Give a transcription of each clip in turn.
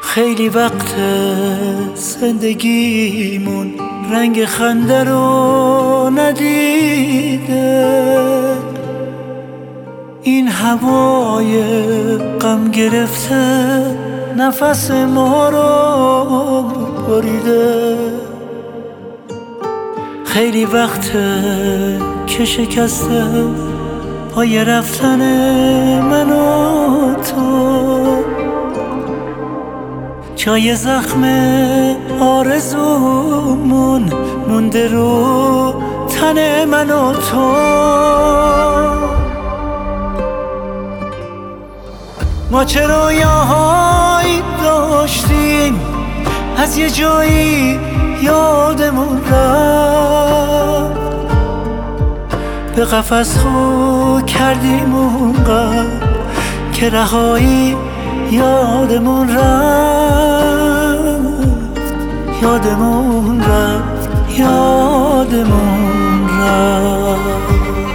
خیلی وقت زندگیمون رنگ خنده رو ندیده، این هوای غم گرفته نفس ما رو بریده. خیلی وقت که شکسته پای رفتن من و تو، جای زخم آرزومون مونده رو تن من و تو. ما چه رویاهایی داشتیم از یه جایی یادمون رفت، به قفس خو کردیم اونقدر که رهایی یادمون رفت، یادمون رفت، یادمون رفت.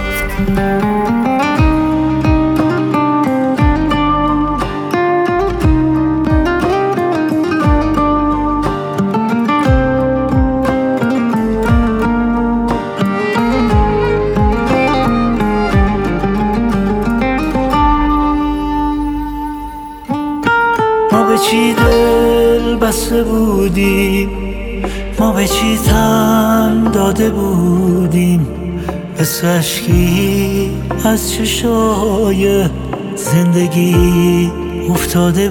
ما به چی دل بسته بودیم، ما به چی تن داده بودیم، مثل اشکی از چشای زندگی افتاده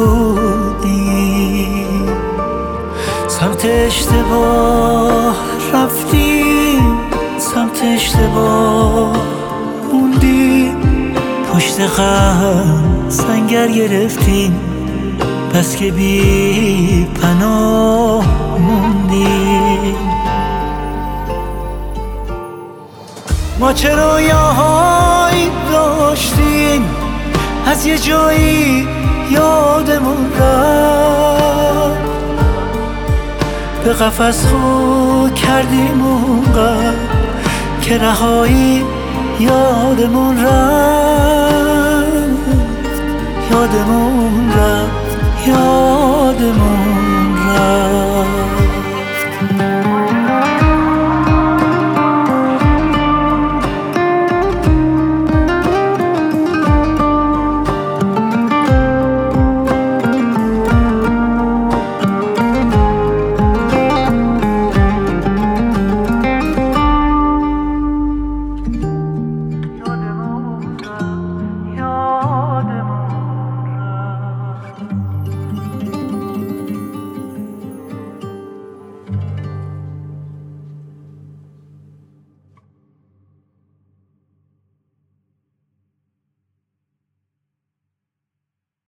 بودیم. سمت اشتباه رفتیم، سمت اشتباه موندیم، پشت غم سنگر گرفتیم، بس که بی پناه موندیم. ما چه رویاهایی داشتیم از یه جایی یادمون رفت، به قفس خو کردیم اونقدر که رهایی یادمون رفت، یادمون رفت، یادمون رفت.